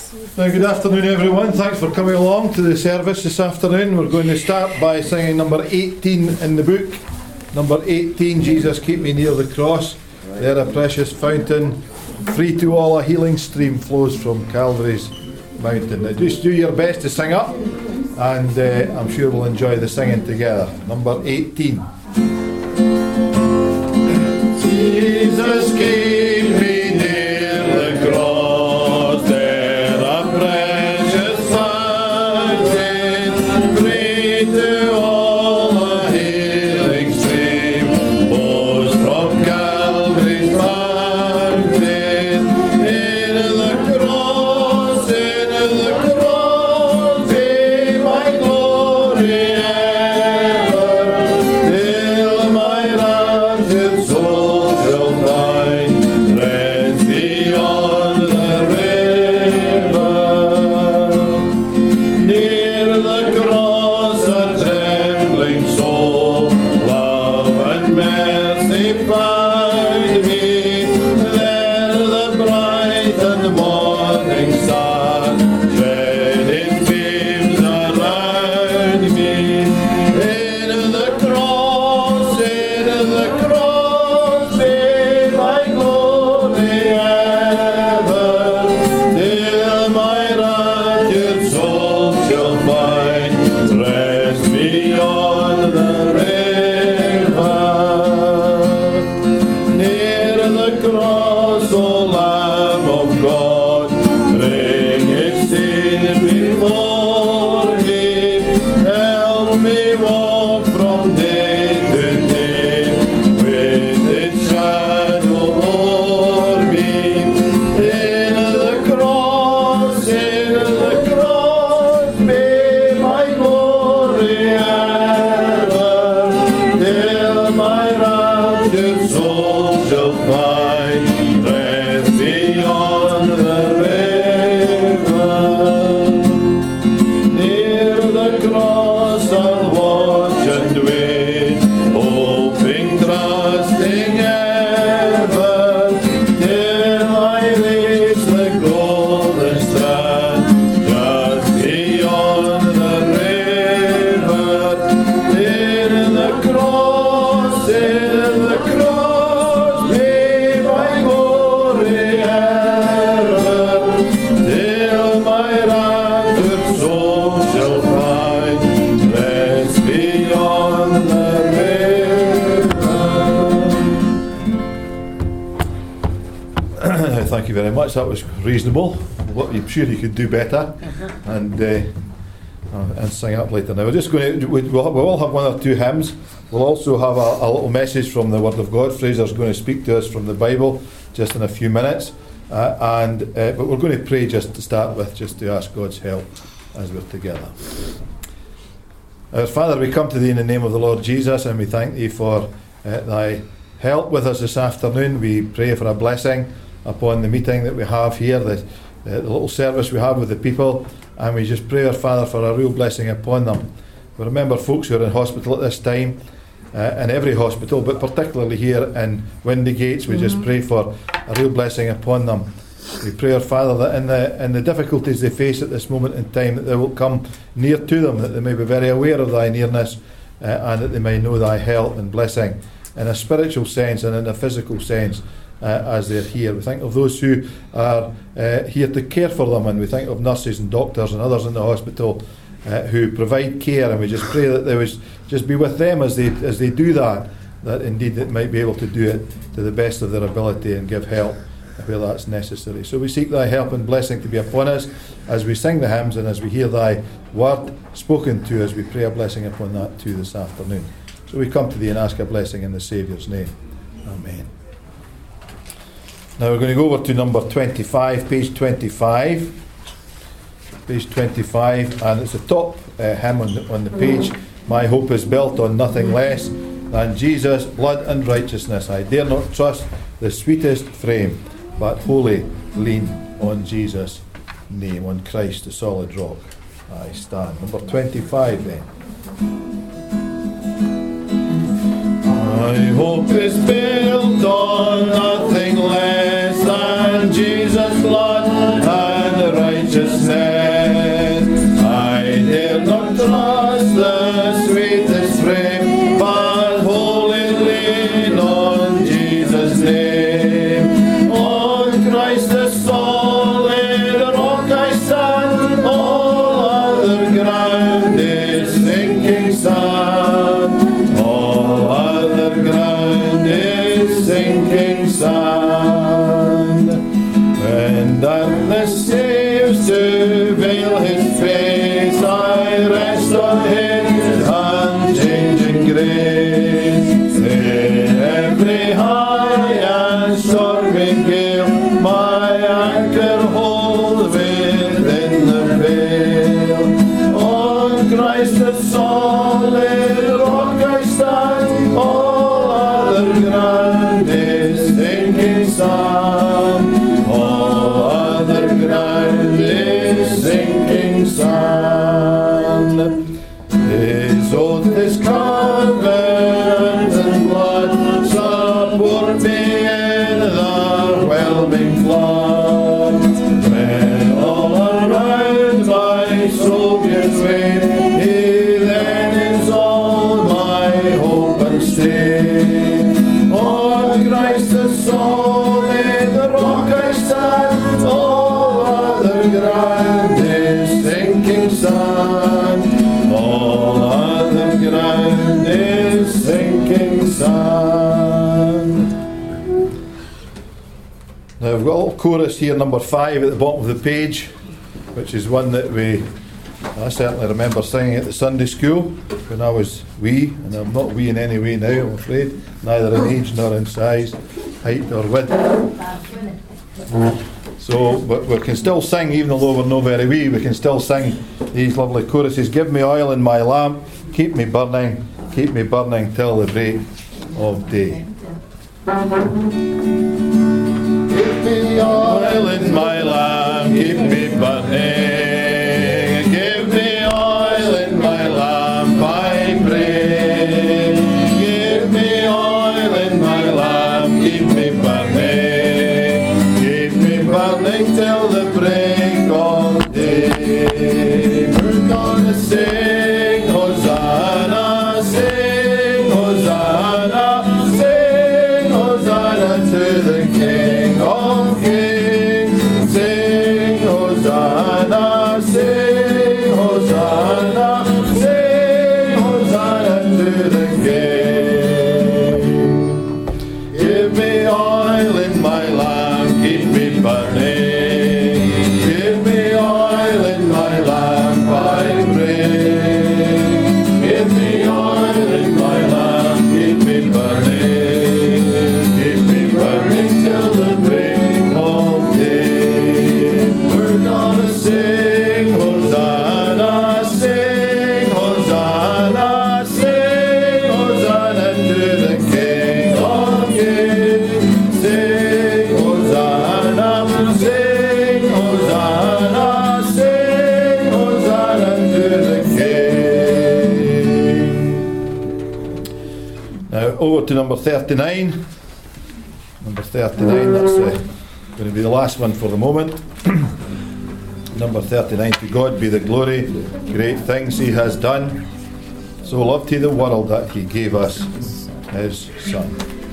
Now, good afternoon, everyone. Thanks for coming along to the service this afternoon. We're going to start by singing number 18 in the book. Number 18, Jesus Keep Me Near the Cross. There a precious fountain, free to all, a healing stream flows from Calvary's mountain. Now, just do your best to sing up, and I'm sure we'll enjoy the singing together. Number 18. Jesus keep me near the cross, there a precious fountain, free to all, a healing stream flows from Calvary's mountain. In the cross, be my glory ever, till my raptured soul shall find rest beyond the river. Near the cross, a trembling soul, love and mercy found me. There the bright and morning sun shed its beams around me. In the cross, be my glory ever, till my raptured soul shall find rest beyond the river. Near the cross, O Lamb of God, bring its sin before me. Help me walk from day to day with its shadow o'er me. In the cross, be my glory ever, till my raptured soul shall find rest beyond the river. Near the cross I'll watch and wait, hoping, trusting ever, till I reach the golden strand, just beyond the river. In the cross, be my glory ever, till my raptured soul shall find rest beyond the river. Thank you very much. That was reasonable. I'm sure you could do better, and sing up later. Now we're just going to. We'll all have one or two hymns. We'll also have a little message from the Word of God. Fraser's going to speak to us from the Bible just in a few minutes, but we're going to pray just to start with, just to ask God's help as we're together. Our Father, we come to Thee in the name of the Lord Jesus, and we thank Thee for Thy help with us this afternoon. We pray for a blessing upon the meeting that we have here, the little service we have with the people, and we just pray, our Father, for a real blessing upon them. We remember folks who are in hospital at this time, in every hospital, but particularly here in Windygates. We just pray for a real blessing upon them. We pray, our Father, that in the difficulties they face at this moment in time, that Thou will come near to them, that they may be very aware of Thy nearness, and that they may know Thy help and blessing in a spiritual sense and in a physical sense as they're here. We think of those who are here to care for them, and we think of nurses and doctors and others in the hospital who provide care, and we just pray that They would just be with them as they do that indeed it might be able to do it to the best of their ability and give help where that's necessary. So we seek Thy help and blessing to be upon us as we sing the hymns and as we hear Thy word spoken to us. We pray a blessing upon that too this afternoon. So we come to Thee and ask a blessing in the Saviour's name. Amen. Now we're going to go over to number 25, page 25. Page 25, and it's the top hymn on the page. My hope is built on nothing less than Jesus' blood and righteousness. I dare not trust the sweetest frame, but wholly lean on Jesus' name, on Christ, the solid rock. I stand. Number 25 then. My hope is built on nothing less than Jesus' blood and righteousness. darkness seems to veil his face, I rest on his unchanging grace. In every high and stormy gale, my anchor hold within the veil. On Christ the solid rock I stand, all other ground is sinking sand. All other ground is sinking sand. His oath is covenant and blood, support me in the whelming flood. When all around my soul gives way, he then is all my hope and stay. On Christ the solid rock I stand, all other ground is sinking sand. All other ground is sinking sand. Now I've got a little chorus here, number 5 at the bottom of the page, which is one that I certainly remember singing at the Sunday school when I was wee, and I'm not wee in any way now, I'm afraid, neither in age nor in size, height or width. So, but we can still sing, even though we're not very wee, we can still sing these lovely choruses. Give me oil in my lamp, keep me burning till the break of day. Give me oil in my lamp, keep me burning. Give me oil in my lamp, I pray. Give me oil in my lamp, keep me burning. Keep me burning till the break of day. We're gonna sing Hosanna, sing Hosanna, sing Hosanna to the King of Kings. Sing Hosanna, sing Hosanna, sing Hosanna to the King. Give me oil in my lamp, keep me burning. Give me oil in my lamp, I pray. Give me oil in my lamp, keep me burning. Keep me burning till the break of day. We're gonna sing Hosanna, sing Hosanna, sing Hosanna to the King of Kings. Sing Hosanna, sing Hosanna, sing Hosanna to the King. Now over to number 39. Number 39, that's going to be the last one for the moment. Number 39, to God be the glory, great things he has done. So loved he the world that he gave us his Son.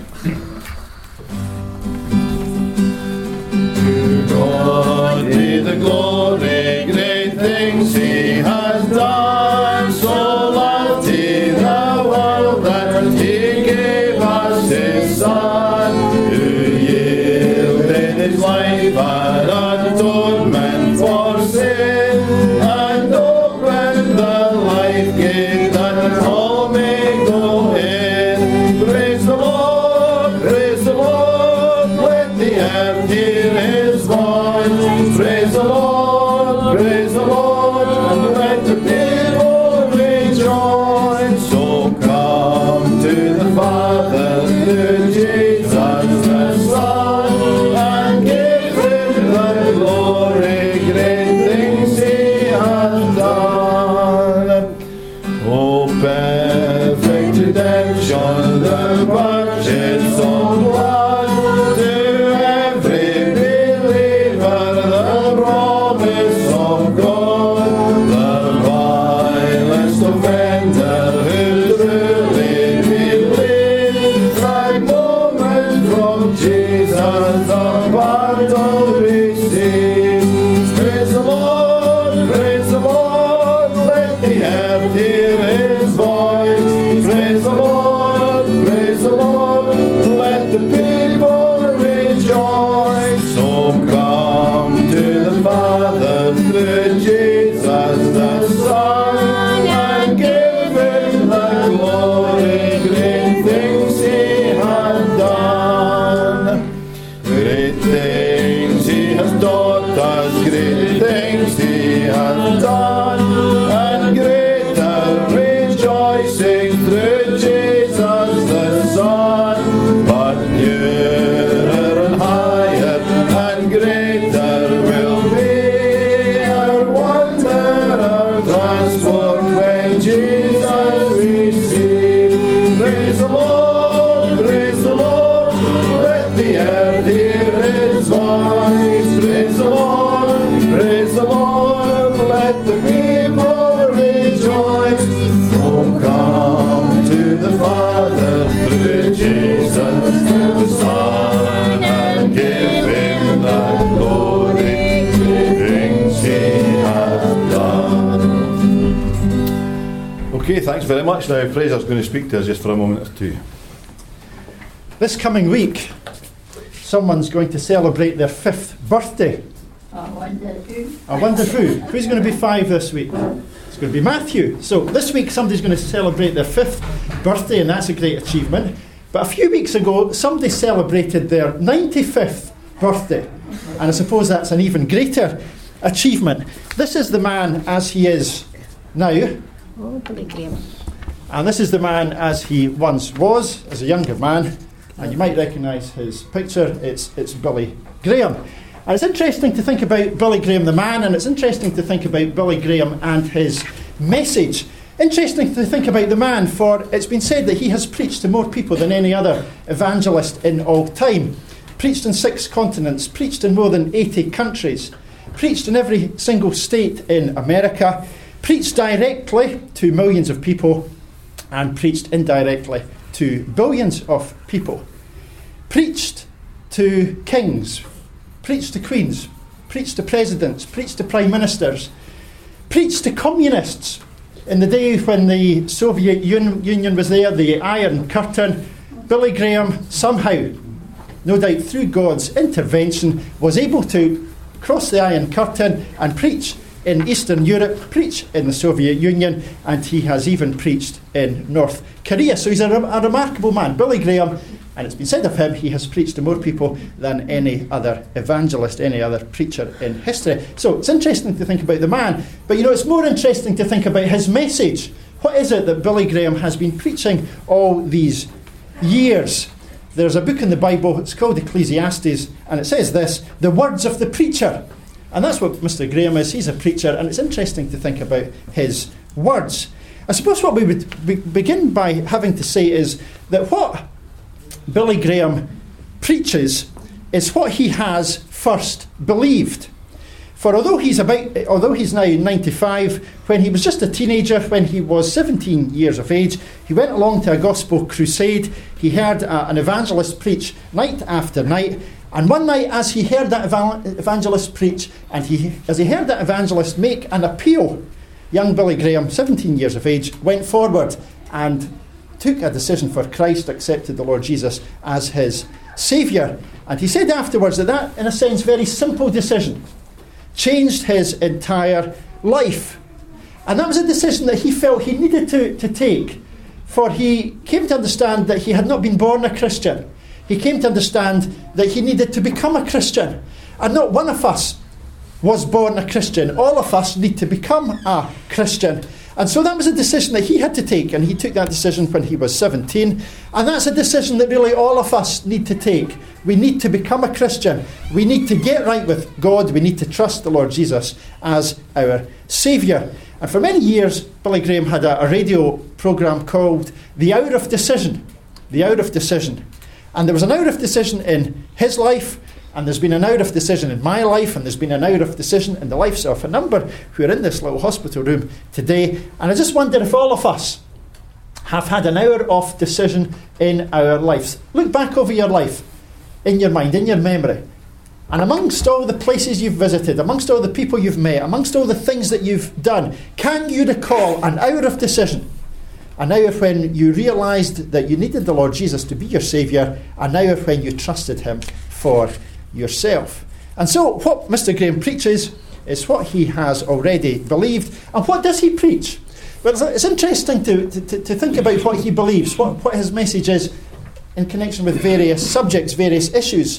To God be the glory, great things he has done. So loved he the world that he gave us his Son, who yielded his life an atonement for sin, and opened the life gate that all may go in. Praise the Lord, let the earth hear his voice. Praise the Lord, let the people rejoice. So come to the Father, to Jesus the Son, and give him the glory, great things he has done. Oh, perfect redemption, the purchase of blood, to every believer the promise of God. The vilest offender who truly believes, like moment from Jesus the pardon receives. Praise the Lord, let the earth hear his voice. Praise the Lord, let the people rejoice. So come to great things he has done, and greater rejoicing through Jesus the Son. But nearer and higher and greater will be our wonder, our transport when Jesus we see. Praise the Lord, praise the Lord, let the earth hear his voice. Praise the Lord, let the people rejoice. Oh, come to the Father through Jesus the Son, and give him the glory, things he hath done. Okay, thanks very much. Now Fraser's going to speak to us just for a moment or two. This coming week, someone's going to celebrate their 5th birthday. I wonder who. I wonder who. Who's going to be 5 this week? It's going to be Matthew. So this week somebody's going to celebrate their 5th birthday, and that's a great achievement. But a few weeks ago, somebody celebrated their 95th birthday. And I suppose that's an even greater achievement. This is the man as he is now. Oh, Billy Graham. And this is the man as he once was, as a younger man. And you might recognise his picture. It's Billy Graham. And it's interesting to think about Billy Graham the man, and it's interesting to think about Billy Graham and his message. Interesting to think about the man, for it's been said that he has preached to more people than any other evangelist in all time. Preached in 6 continents, preached in more than 80 countries, preached in every single state in America, preached directly to millions of people, and preached indirectly to billions of people. Preached to kings, preached to queens, preached to presidents, preached to prime ministers, preached to communists. In the day when the Soviet Union was there, the Iron Curtain, Billy Graham somehow, no doubt through God's intervention, was able to cross the Iron Curtain and preach in Eastern Europe, preach in the Soviet Union, and he has even preached in North Korea. So he's a remarkable man, Billy Graham. And it's been said of him, he has preached to more people than any other evangelist, any other preacher in history. So it's interesting to think about the man, but it's more interesting to think about his message. What is it that Billy Graham has been preaching all these years? There's a book in the Bible, it's called Ecclesiastes, and it says this: the words of the preacher. And that's what Mr. Graham is. He's a preacher, and it's interesting to think about his words. I suppose what we would begin by having to say is that what Billy Graham preaches is what he has first believed. For although he's now 95, when he was just a teenager, when he was 17 years of age, he went along to a gospel crusade. He heard an evangelist preach night after night. And one night, as he heard that evangelist preach, and as he heard that evangelist make an appeal, young Billy Graham, 17 years of age, went forward and took a decision for Christ, accepted the Lord Jesus as his Saviour. And he said afterwards that, in a sense, very simple decision changed his entire life. And that was a decision that he felt he needed to take, for he came to understand that he had not been born a Christian. He came to understand that he needed to become a Christian. And not one of us was born a Christian. All of us need to become a Christian. And so that was a decision that he had to take, and he took that decision when he was 17. And that's a decision that really all of us need to take. We need to become a Christian. We need to get right with God. We need to trust the Lord Jesus as our Saviour. And for many years, Billy Graham had a radio programme called The Hour of Decision. The Hour of Decision. And there was an hour of decision in his life, and there's been an hour of decision in my life, and there's been an hour of decision in the lives of a number who are in this little hospital room today. And I just wonder if all of us have had an hour of decision in our lives. Look back over your life, in your mind, in your memory. And amongst all the places you've visited, amongst all the people you've met, amongst all the things that you've done, can you recall an hour of decision? An hour when you realised that you needed the Lord Jesus to be your Saviour, an hour when you trusted him for yourself. And so what Mr. Graham preaches is what he has already believed. And what does he preach? Well, it's interesting to think about what he believes, what his message is in connection with various subjects, various issues.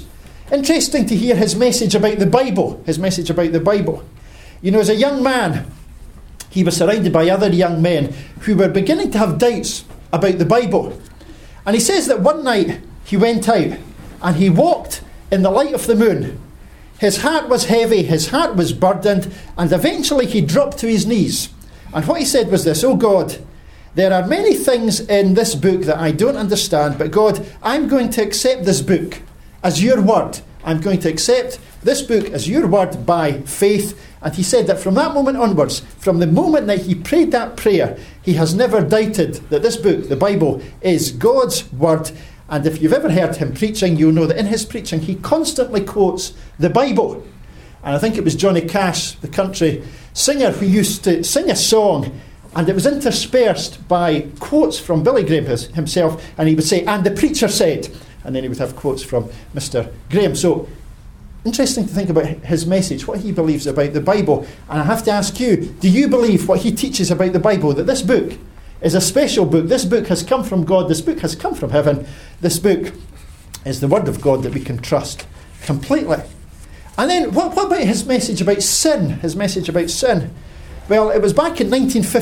Interesting to hear his message about the Bible. His message about the Bible. You know, as a young man, he was surrounded by other young men who were beginning to have doubts about the Bible. And he says that one night he went out and he walked in the light of the moon. His heart was heavy, his heart was burdened, and eventually he dropped to his knees. And what he said was this: "Oh God, there are many things in this book that I don't understand, but God, I'm going to accept this book as your word. I'm going to accept this book as your word by faith." And he said that from that moment onwards, from the moment that he prayed that prayer, he has never doubted that this book, the Bible, is God's word. And if you've ever heard him preaching, you'll know that in his preaching he constantly quotes the Bible. And I think it was Johnny Cash, the country singer, who used to sing a song, and it was interspersed by quotes from Billy Graham himself, and he would say, "And the preacher said," and then he would have quotes from Mr. Graham. So, interesting to think about his message, what he believes about the Bible. And I have to ask you, do you believe what he teaches about the Bible, that this book is a special book? This book has come from God. This book has come from heaven. This book is the word of God that we can trust completely. And then, what about his message about sin? His message about sin. Well, it was back in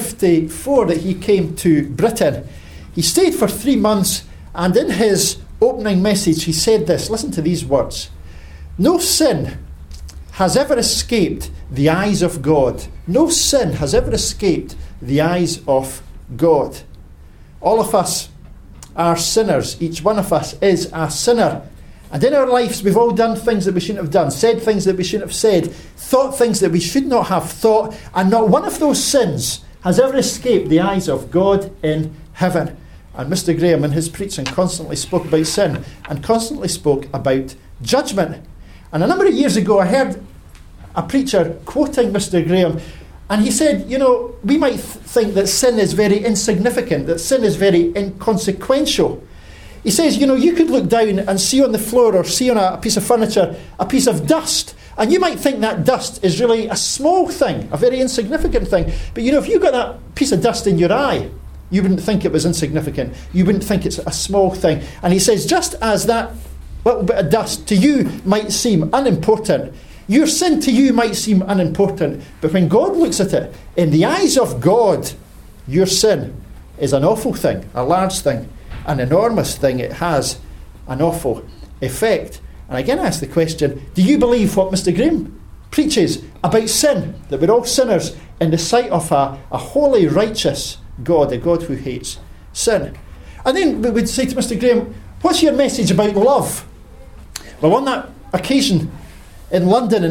1954 that he came to Britain. He stayed for 3 months, and in his opening message he said this. Listen to these words: "No sin has ever escaped the eyes of God. No sin has ever escaped the eyes of God." All of us are sinners. Each one of us is a sinner. And in our lives we've all done things that we shouldn't have done, said things that we shouldn't have said, thought things that we should not have thought, and not one of those sins has ever escaped the eyes of God in heaven. And Mr. Graham in his preaching constantly spoke about sin and constantly spoke about judgment. And a number of years ago I heard a preacher quoting Mr. Graham, and he said, you know, we might think that sin is very insignificant, that sin is very inconsequential. He says, you know, you could look down and see on the floor or see on a piece of furniture a piece of dust, and you might think that dust is really a small thing, a very insignificant thing. But you know, if you got that piece of dust in your eye, you wouldn't think it was insignificant. You wouldn't think it's a small thing. And he says, just as that little bit of dust to you might seem unimportant, your sin to you might seem unimportant, but when God looks at it, in the eyes of God, your sin is an awful thing, a large thing, an enormous thing. It has an awful effect. And again I ask the question, do you believe what Mr. Graham preaches about sin, that we're all sinners in the sight of a holy, righteous God, a God who hates sin? And then we would say to Mr. Graham, what's your message about love? Well, on that occasion in London in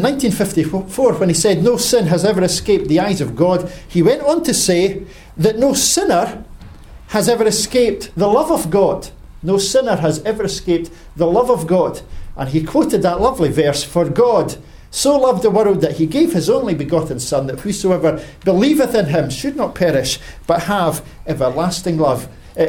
1954, when he said no sin has ever escaped the eyes of God, he went on to say that no sinner has ever escaped the love of God. No sinner has ever escaped the love of God. And he quoted that lovely verse, "For God so loved the world that he gave his only begotten Son, that whosoever believeth in him should not perish, but have everlasting life.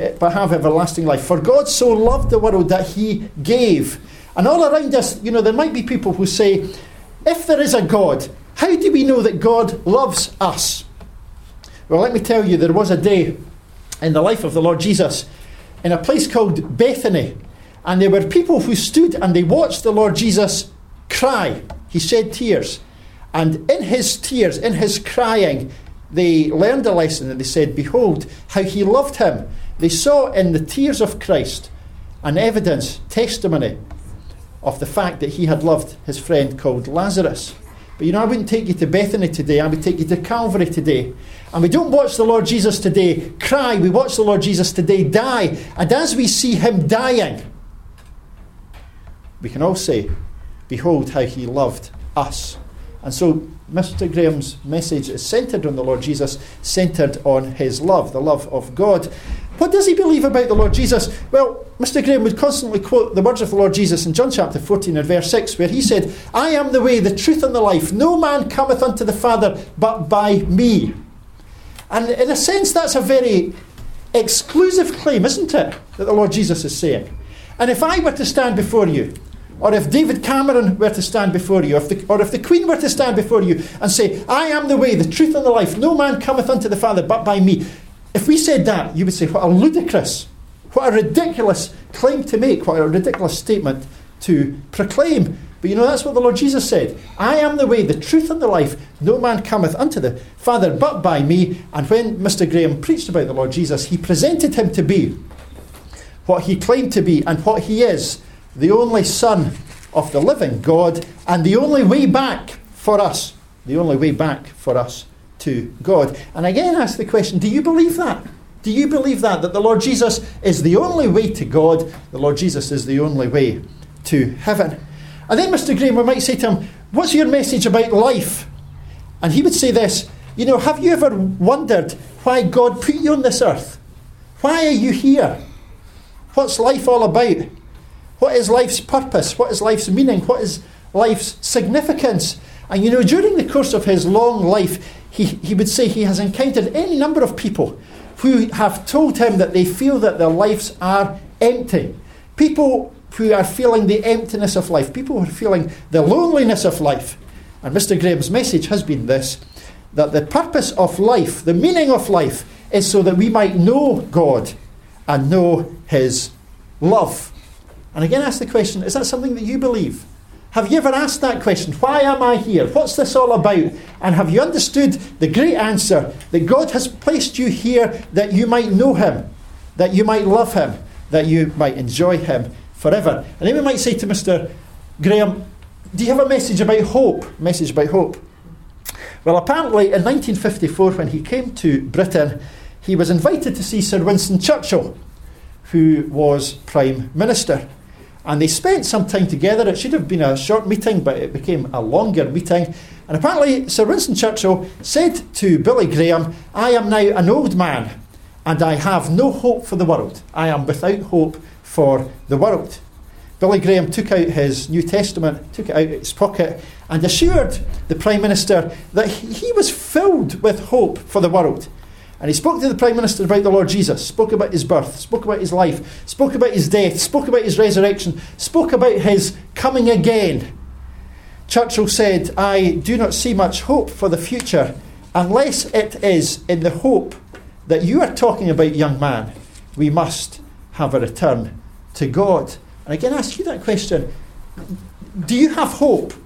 For God so loved the world that he gave." And all around us, you know, there might be people who say, if there is a God, how do we know that God loves us? Well, let me tell you, there was a day in the life of the Lord Jesus in a place called Bethany, and there were people who stood and they watched the Lord Jesus cry. He shed tears, and in his tears, in his crying, they learned a lesson, and they said, behold how he loved him. They saw in the tears of Christ an evidence, testimony of the fact that he had loved his friend called Lazarus. But you know, I wouldn't take you to Bethany today, I would take you to Calvary today. And we don't watch the Lord Jesus today cry, we watch the Lord Jesus today die. And as we see him dying, we can all say, behold how he loved us. And so Mr. Graham's message is centred on the Lord Jesus, centred on his love, the love of God. What does he believe about the Lord Jesus? Well, Mr. Graham would constantly quote the words of the Lord Jesus in John chapter 14 and verse 6, where he said, I am the way, the truth and the life. No man cometh unto the Father but by me. And in a sense, that's a very exclusive claim, isn't it, that the Lord Jesus is saying? And if I were to stand before you, or if David Cameron were to stand before you, or if the Queen were to stand before you and say, I am the way, the truth and the life. No man cometh unto the Father but by me. If we said that, you would say, what a ludicrous, what a ridiculous claim to make, what a ridiculous statement to proclaim. But you know, that's what the Lord Jesus said. I am the way, the truth and the life. No man cometh unto the Father but by me. And when Mr. Graham preached about the Lord Jesus, he presented him to be what he claimed to be and what he is, the only Son of the living God and the only way back for us. The only way back for us to God. And again ask the question, do you believe that? Do you believe that the Lord Jesus is the only way to God? The Lord Jesus is the only way to heaven. And then Mr. Graham, we might say to him, what's your message about life? And he would say this, you know, have you ever wondered why God put you on this earth? Why are you here? What's life all about? What is life's purpose? What is life's meaning? What is life's significance? And you know, during the course of his long life, he would say he has encountered any number of people who have told him that they feel that their lives are empty. People who are feeling the emptiness of life. People who are feeling the loneliness of life. And Mr. Graham's message has been this, that the purpose of life, the meaning of life, is so that we might know God and know his love. And again ask the question, is that something that you believe? Have you ever asked that question? Why am I here? What's this all about? And have you understood the great answer that God has placed you here that you might know him, that you might love him, that you might enjoy him forever? And then we might say to Mr. Graham, do you have a message about hope? Message about hope. Well, apparently in 1954, when he came to Britain, he was invited to see Sir Winston Churchill, who was Prime Minister. And they spent some time together. It should have been a short meeting, but it became a longer meeting. And apparently Sir Winston Churchill said to Billy Graham, I am now an old man, and I have no hope for the world. I am without hope for the world. Billy Graham took out his New Testament, took it out of his pocket, and assured the Prime Minister that he was filled with hope for the world. And he spoke to the Prime Minister about the Lord Jesus, spoke about his birth, spoke about his life, spoke about his death, spoke about his resurrection, spoke about his coming again. Churchill said, I do not see much hope for the future unless it is in the hope that you are talking about, young man. We must have a return to God. And again, I ask you that question. Do you have hope?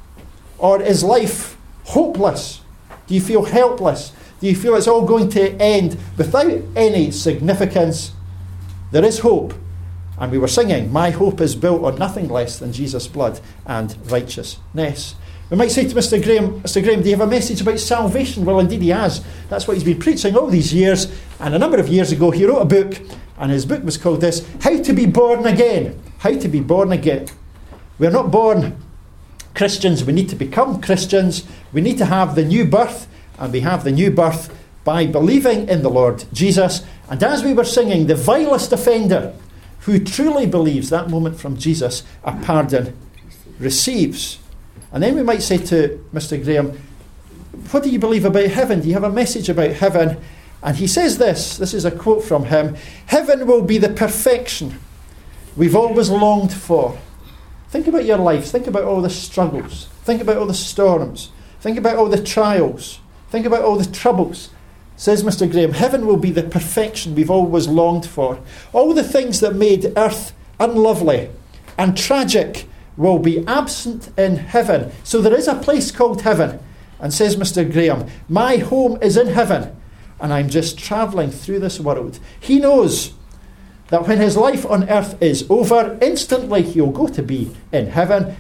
Or is life hopeless? Do you feel helpless? Do you feel it's all going to end without any significance? There is hope. And we were singing, my hope is built on nothing less than Jesus' blood and righteousness. We might say to Mr. Graham, do you have a message about salvation? Well, indeed he has. That's what he's been preaching all these years. And a number of years ago, he wrote a book, and his book was called this, How to be Born Again. How to be born again. We're not born Christians. We need to become Christians. We need to have the new birth. And we have the new birth by believing in the Lord Jesus. And as we were singing, the vilest offender who truly believes that moment from Jesus, a pardon receives. And then we might say to Mr. Graham, what do you believe about heaven? Do you have a message about heaven? And he says this is a quote from him, heaven will be the perfection we've always longed for. Think about your life. Think about all the struggles. Think about all the storms. Think about all the trials. Think about all the troubles. Says Mr. Graham, heaven will be the perfection we've always longed for. All the things that made earth unlovely and tragic will be absent in heaven. So there is a place called heaven. And says Mr. Graham, my home is in heaven, and I'm just travelling through this world. He knows that when his life on earth is over, instantly he'll go to be in heaven.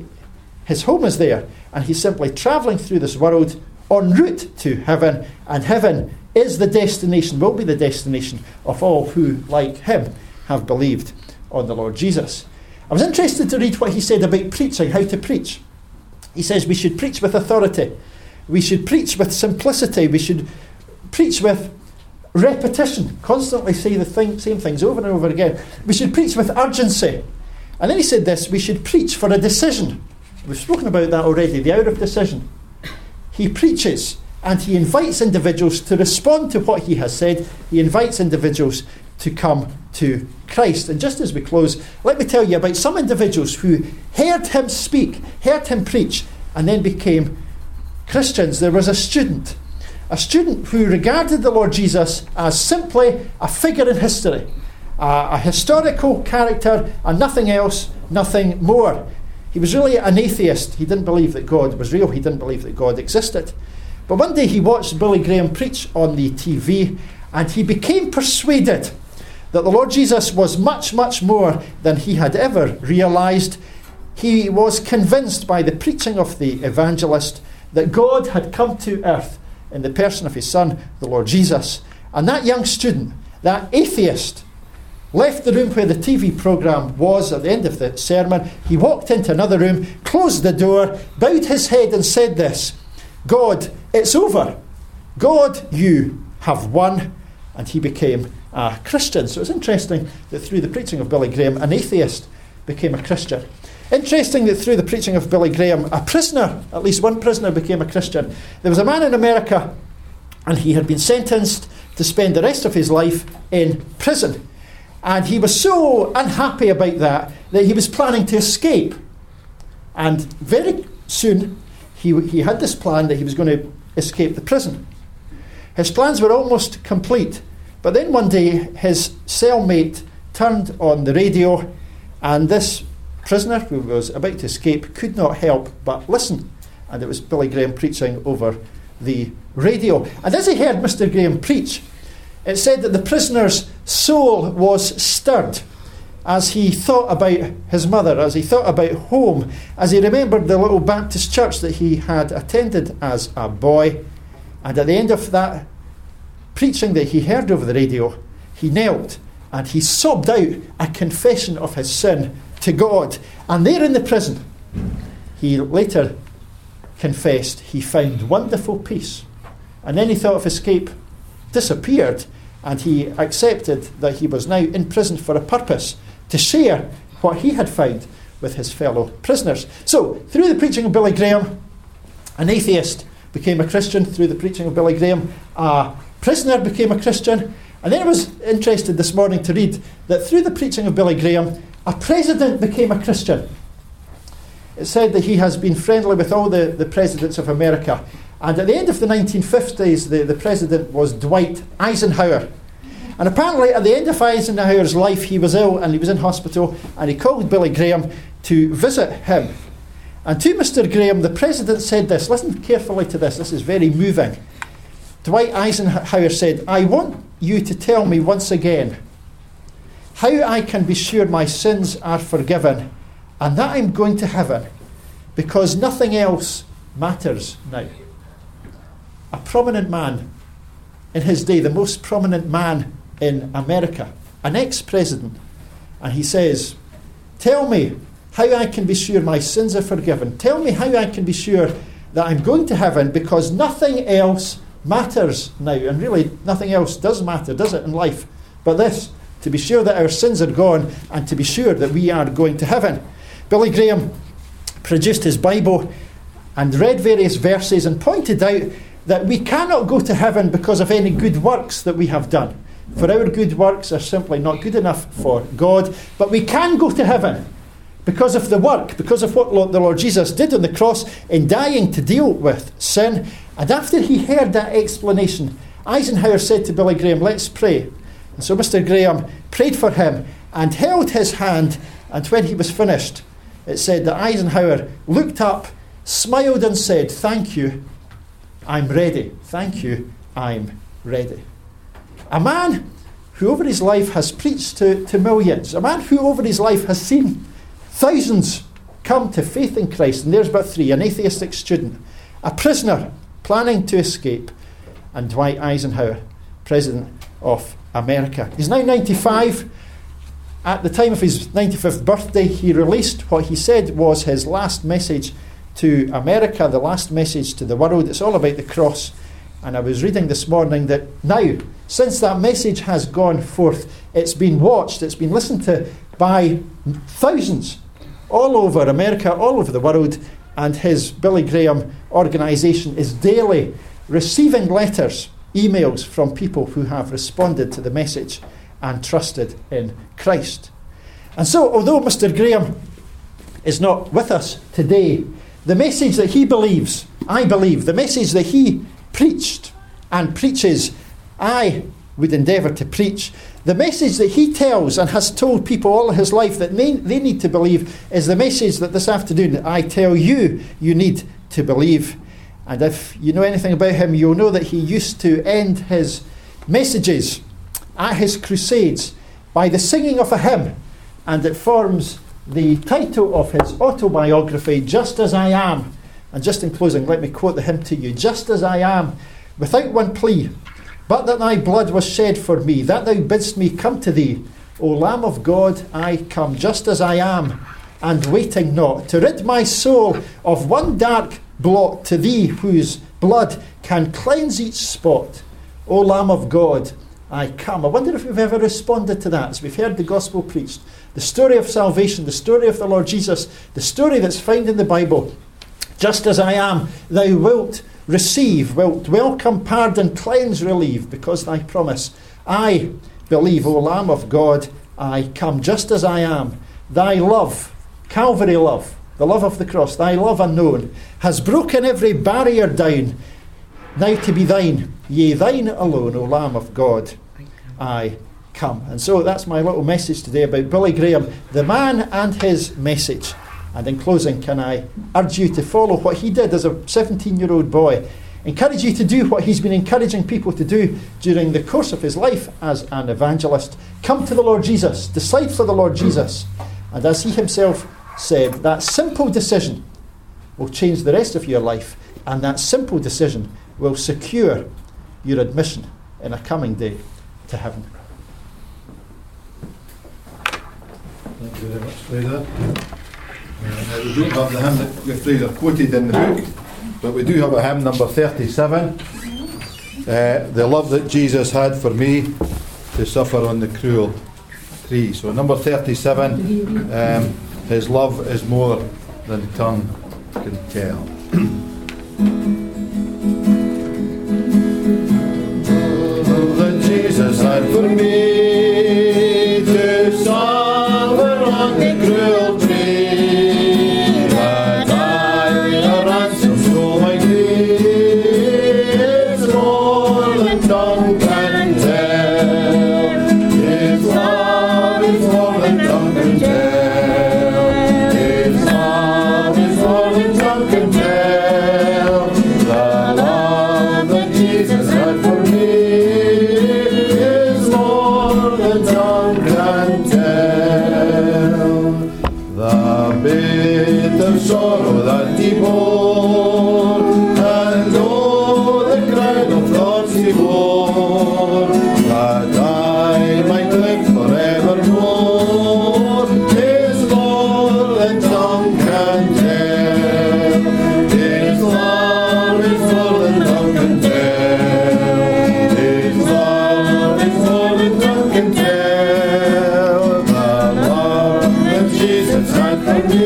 His home is there, and he's simply travelling through this world en route to heaven, and heaven is the destination, will be the destination of all who, like him, have believed on the Lord Jesus. I was interested to read what he said about preaching, how to preach. He says we should preach with authority. We should preach with simplicity. We should preach with repetition, constantly say the same things over and over again. We should preach with urgency. And then he said this, we should preach for a decision. We've spoken about that already, the hour of decision. He preaches and he invites individuals to respond to what he has said. He invites individuals to come to Christ. And just as we close, let me tell you about some individuals who heard him speak, heard him preach, and then became Christians. There was a student who regarded the Lord Jesus as simply a figure in history, a historical character and nothing else, nothing more. He was really an atheist. He didn't believe that God was real. He didn't believe that God existed. But one day he watched Billy Graham preach on the TV, and he became persuaded that the Lord Jesus was much, much more than he had ever realised. He was convinced by the preaching of the evangelist that God had come to earth in the person of his Son, the Lord Jesus. And that young student, that atheist, left the room where the TV programme was at the end of the sermon. He walked into another room, closed the door, bowed his head and said this: God, it's over. God, you have won. And he became a Christian. So it's interesting that through the preaching of Billy Graham, an atheist became a Christian. Interesting that through the preaching of Billy Graham, a prisoner, at least one prisoner, became a Christian. There was a man in America, and he had been sentenced to spend the rest of his life in prison. And he was so unhappy about that he was planning to escape. And very soon, he had this plan that he was going to escape the prison. His plans were almost complete. But then one day, his cellmate turned on the radio, and this prisoner who was about to escape could not help but listen. And it was Billy Graham preaching over the radio. And as he heard Mr. Graham preach, it said that the prisoner's soul was stirred as he thought about his mother, as he thought about home, as he remembered the little Baptist church that he had attended as a boy. And at the end of that preaching that he heard over the radio, he knelt and he sobbed out a confession of his sin to God. And there in the prison, he later confessed he found wonderful peace. And any thought of escape disappeared, and he accepted that he was now in prison for a purpose, to share what he had found with his fellow prisoners. So, through the preaching of Billy Graham, an atheist became a Christian. Through the preaching of Billy Graham, a prisoner became a Christian. And then I was interested this morning to read that through the preaching of Billy Graham, a president became a Christian. It said that he has been friendly with all the presidents of America. And at the end of the 1950s, the president was Dwight Eisenhower. And apparently at the end of Eisenhower's life, he was ill and he was in hospital, and he called Billy Graham to visit him. And to Mr. Graham, the president said this. Listen carefully to this. This is very moving. Dwight Eisenhower said, "I want you to tell me once again how I can be sure my sins are forgiven and that I'm going to heaven, because nothing else matters now." A prominent man in his day, the most prominent man in America, an ex-president, and he says, "Tell me how I can be sure my sins are forgiven. Tell me how I can be sure that I'm going to heaven, because nothing else matters now." And really, nothing else does matter, does it, in life? But this, to be sure that our sins are gone and to be sure that we are going to heaven. Billy Graham produced his Bible and read various verses and pointed out that we cannot go to heaven because of any good works that we have done. For our good works are simply not good enough for God. But we can go to heaven because of the work, because of what the Lord Jesus did on the cross in dying to deal with sin. And after he heard that explanation, Eisenhower said to Billy Graham, "Let's pray." And so Mr. Graham prayed for him and held his hand. And when he was finished, it said that Eisenhower looked up, smiled and said, "Thank you, I'm ready. Thank you, I'm ready." A man who over his life has preached to millions. A man who over his life has seen thousands come to faith in Christ. And there's but three: an atheistic student, a prisoner planning to escape, and Dwight Eisenhower, President of America. He's now 95. At the time of his 95th birthday, he released what he said was his last message to America, the last message to the world. It's all about the cross. And I was reading this morning that now, since that message has gone forth, it's been watched, it's been listened to by thousands all over America, all over the world, and his Billy Graham organisation is daily receiving letters, emails from people who have responded to the message and trusted in Christ. And so, although Mr. Graham is not with us today, the message that he believes, I believe, the message that he preached and preaches, I would endeavour to preach. The message that he tells and has told people all his life that they need to believe is the message that this afternoon I tell you need to believe. And if you know anything about him, you'll know that he used to end his messages at his crusades by the singing of a hymn, and it forms the title of his autobiography, Just As I Am. And just in closing, let me quote the hymn to you. Just as I am, without one plea, but that thy blood was shed for me, that thou bidst me come to thee. O Lamb of God, I come just as I am, and waiting not, to rid my soul of one dark blot, to thee whose blood can cleanse each spot. O Lamb of God, I come. I wonder if we've ever responded to that as we've heard the gospel preached. The story of salvation, the story of the Lord Jesus, the story that's found in the Bible. Just as I am, thou wilt receive, wilt welcome, pardon, cleanse, relieve, because thy promise I believe. O Lamb of God, I come just as I am. Thy love, Calvary love, the love of the cross, thy love unknown, has broken every barrier down. Now to be thine, yea, thine alone, O Lamb of God, I come. And so that's my little message today about Billy Graham, the man and his message. And in closing, can I urge you to follow what he did as a 17-year-old boy? Encourage you to do what he's been encouraging people to do during the course of his life as an evangelist. Come to the Lord Jesus. Decide for the Lord Jesus. And as he himself said, that simple decision will change the rest of your life. And that simple decision will secure your admission in a coming day to heaven. Thank you very much, Fraser. We don't have the hymn that Fraser quoted in the book, but we do have a hymn, number 37. The love that Jesus had for me to suffer on the cruel tree. So number 37, his love is more than tongue can tell. Jesus had for me to suffer on the cruel tree, that I a ransom stole my grief, more than tongue can tell. His love is more than tongue can tell. His love is more than tongue can tell. The love that Jesus had for me, sorrow that he bore, and oh, the crown of thorns he bore, that I might live forevermore, is more than tongue can tell. His love is more than tongue can tell. His love is more than tongue can tell. The love that Jesus had for me,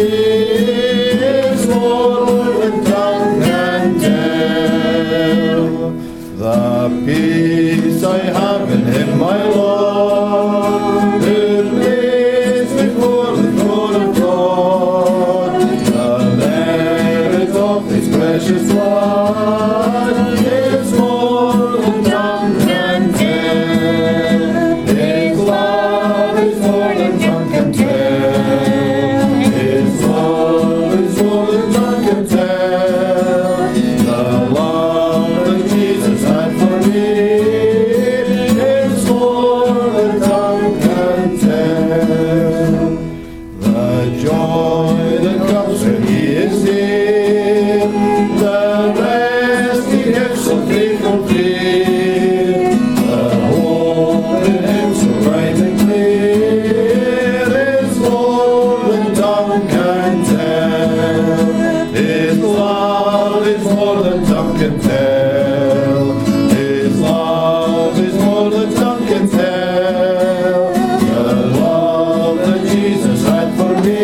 peace I have in him, my Lord, who lives before the throne of God. The merit of his precious blood is more than tongue can tell. His love is more than tongue can tell. His love is more than tongue can tell. The love that Jesus had for me is more than tongue can tell. The joy that comes when he is near, the rest he gives so free from fear, the hope in him so bright and clear is more than tongue can tell. His love is more than tongue can tell. His love is more than tongue can tell. The love that Jesus had for me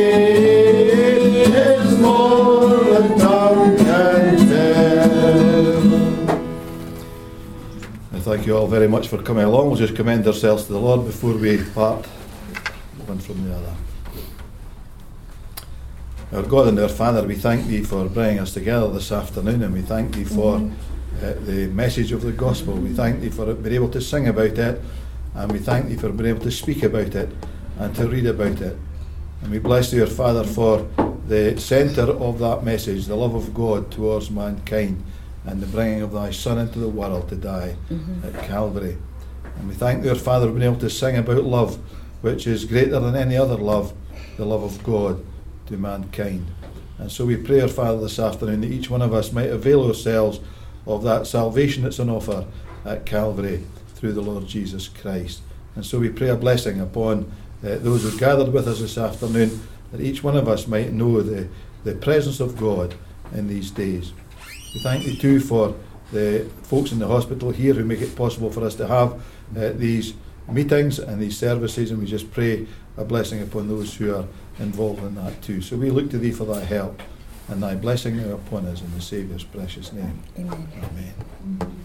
is more than tongue can tell. And thank you all very much for coming along. We'll just commend ourselves to the Lord before we part one from the other. Our God and our Father, we thank Thee for bringing us together this afternoon, and we thank Thee for the message of the gospel. We thank Thee for being able to sing about it And we thank thee for being able to speak about it and to read about it. And we bless thee, our Father, for the centre of that message, the love of God towards mankind and the bringing of thy Son into the world to die at Calvary. And we thank thee, our Father, for being able to sing about love, which is greater than any other love, the love of God to mankind. And so we pray, our Father, this afternoon that each one of us might avail ourselves of that salvation that's on offer at Calvary through the Lord Jesus Christ. And so we pray a blessing upon those who gathered with us this afternoon, that each one of us might know the presence of God in these days. We thank you too for the folks in the hospital here who make it possible for us to have these meetings and these services, and we just pray a blessing upon those who are involved in that too. So we look to thee for thy help and thy blessing now upon us in the Saviour's precious name. Amen. Amen.